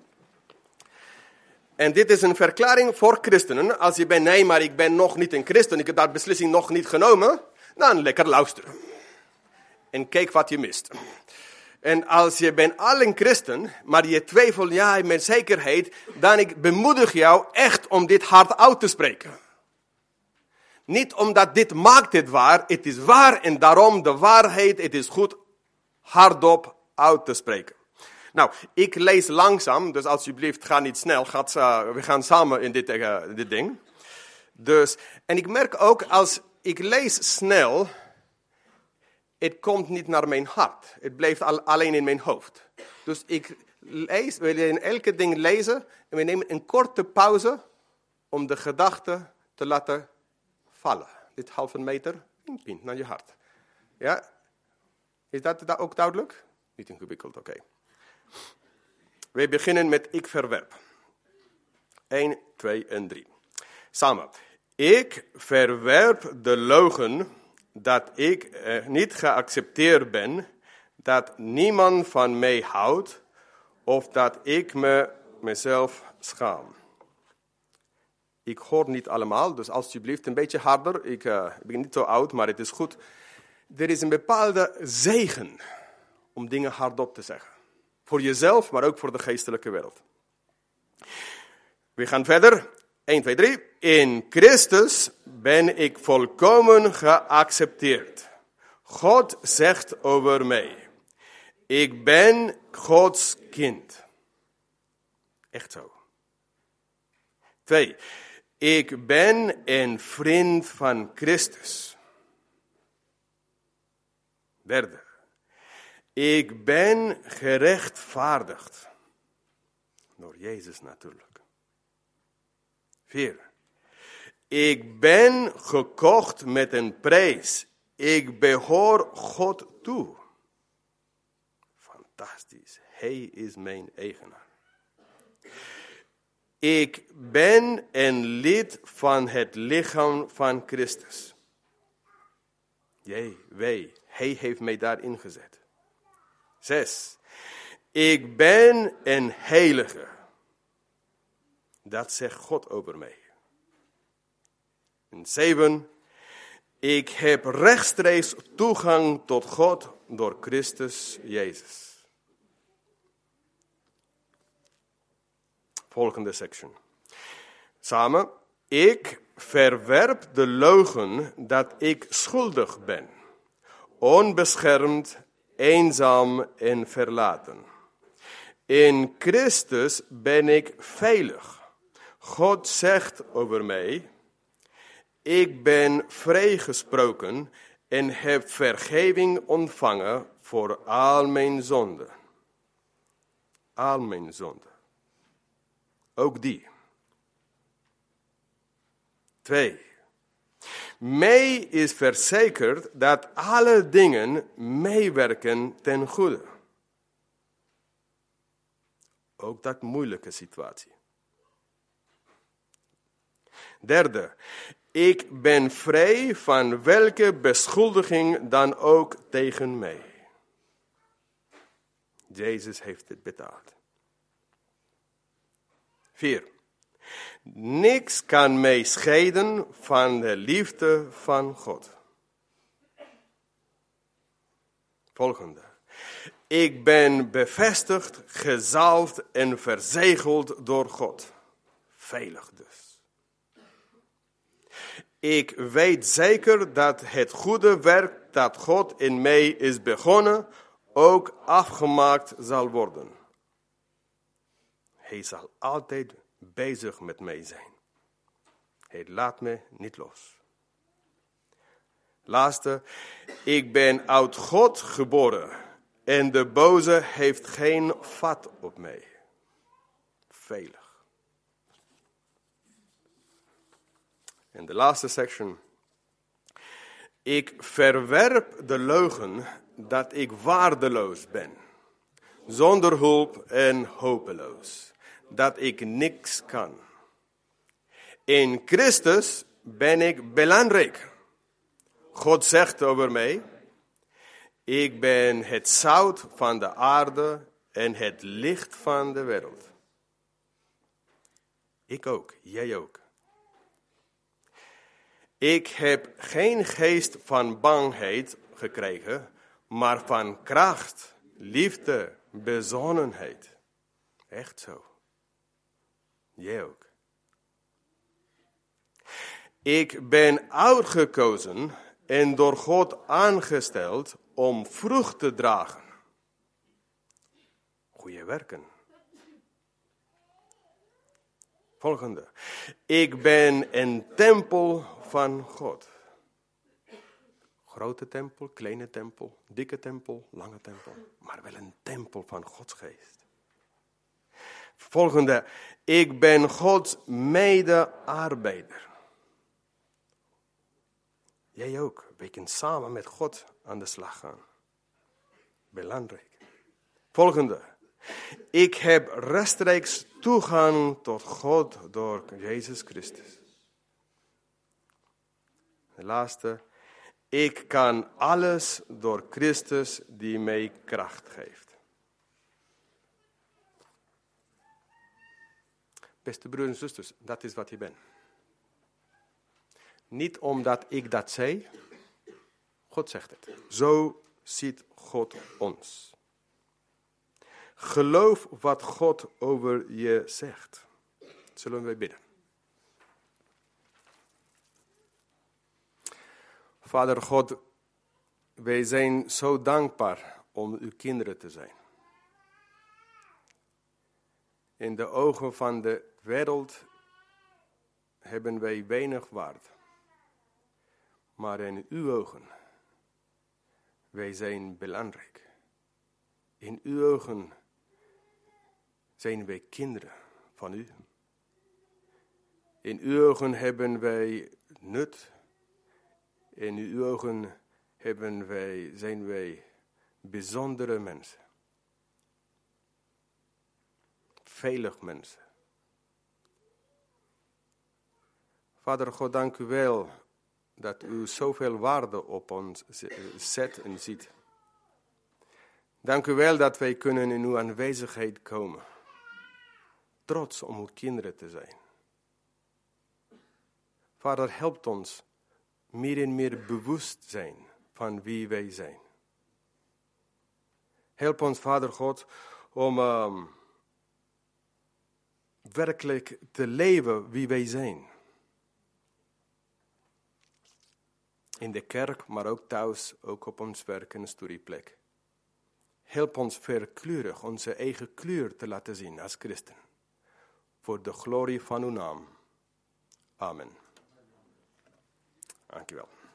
En dit is een verklaring voor christenen. Als je bent, nee, maar ik ben nog niet een christen. Ik heb dat beslissing nog niet genomen. Dan lekker luisteren. En kijk wat je mist. En als je bent al een christen, maar je twijfelt, ja, met zekerheid, dan ik bemoedig jou echt om dit hard uit te spreken. Niet omdat dit maakt het waar, het is waar en daarom de waarheid, het is goed hardop uit te spreken. Nou, ik lees langzaam, dus alsjeblieft ga niet snel, gaat, uh, we gaan samen in dit, uh, dit ding. Dus, en ik merk ook, als ik lees snel, het komt niet naar mijn hart. Het blijft al, alleen in mijn hoofd. Dus ik lees, we willen elke ding lezen en we nemen een korte pauze om de gedachte te laten vallen. Dit halve meter, een pint naar je hart. Ja? Is dat ook duidelijk? Niet ingewikkeld, oké. Okay. We beginnen met ik verwerp. één, twee en drie. Samen. Ik verwerp de leugen dat ik eh, niet geaccepteerd ben, dat niemand van mij houdt, of dat ik me mezelf schaam. Ik hoor niet allemaal, dus alsjeblieft een beetje harder. Ik, uh, ik ben niet zo oud, maar het is goed. Er is een bepaalde zegen om dingen hardop te zeggen. Voor jezelf, maar ook voor de geestelijke wereld. We gaan verder. één, twee, drie. In Christus ben ik volkomen geaccepteerd. God zegt over mij. Ik ben Gods kind. Echt zo. Twee. Ik ben een vriend van Christus. Derde. Ik ben gerechtvaardigd. Door Jezus natuurlijk. Vier. Ik ben gekocht met een prijs. Ik behoor God toe. Fantastisch. Hij is mijn eigenaar. Ik ben een lid van het lichaam van Christus. Jij, wij, hij heeft mij daarin gezet. Zes. Ik ben een heilige. Dat zegt God over mij. En zeven. Ik heb rechtstreeks toegang tot God door Christus Jezus. Volgende section. Samen. Ik verwerp de leugen dat ik schuldig ben. Onbeschermd, eenzaam en verlaten. In Christus ben ik veilig. God zegt over mij, ik ben vrijgesproken en heb vergeving ontvangen voor al mijn zonden. Al mijn zonden. Ook die. Twee. Mij is verzekerd dat alle dingen meewerken ten goede. Ook dat moeilijke situatie. Derde. Ik ben vrij van welke beschuldiging dan ook tegen mij. Jezus heeft het betaald. Vier. Niks kan mij scheiden van de liefde van God. Volgende. Ik ben bevestigd, gezalfd en verzegeld door God. Veilig dus. Ik weet zeker dat het goede werk dat God in mij is begonnen, ook afgemaakt zal worden. Hij zal altijd bezig met mij zijn. Hij laat me niet los. Laatste, ik ben uit God geboren en de boze heeft geen vat op mij. Veilig. En de laatste section. Ik verwerp de leugen dat ik waardeloos ben. Zonder hulp en hopeloos. Dat ik niks kan. In Christus ben ik belangrijk. God zegt over mij, ik ben het zout van de aarde en het licht van de wereld. Ik ook, jij ook. Ik heb geen geest van bangheid gekregen, maar van kracht, liefde, bezonnenheid. Echt zo. Jij ook. Ik ben uitgekozen en door God aangesteld om vrucht te dragen. Goeie werken. Volgende. Ik ben een tempel van God. Grote tempel, kleine tempel, dikke tempel, lange tempel. Maar wel een tempel van Gods geest. Volgende. Ik ben Gods mede-arbeider. Jij ook. We kunnen samen met God aan de slag gaan. Belangrijk. Volgende. Ik heb rechtstreeks toegang tot God door Jezus Christus. De laatste. Ik kan alles door Christus die mij kracht geeft. Beste broeders en zusters, dat is wat je bent. Niet omdat ik dat zei. God zegt het. Zo ziet God ons. Geloof wat God over je zegt. Zullen we bidden. Vader God, wij zijn zo dankbaar om uw kinderen te zijn. In de ogen van de wereld hebben wij weinig waard. Maar in uw ogen, wij zijn belangrijk. In uw ogen zijn wij kinderen van u. In uw ogen hebben wij nut. In uw ogen hebben wij, zijn wij bijzondere mensen. Veilig mensen. Vader God, dank u wel dat u zoveel waarde op ons zet en ziet. Dank u wel dat wij kunnen in uw aanwezigheid komen. Trots om uw kinderen te zijn. Vader, helpt ons meer en meer bewust zijn van wie wij zijn. Help ons, Vader God, om um, werkelijk te leven wie wij zijn. In de kerk, maar ook thuis, ook op ons werk en studieplek. Help ons verkleurig onze eigen kleur te laten zien als christen. Voor de glorie van uw naam. Amen. Dank u wel.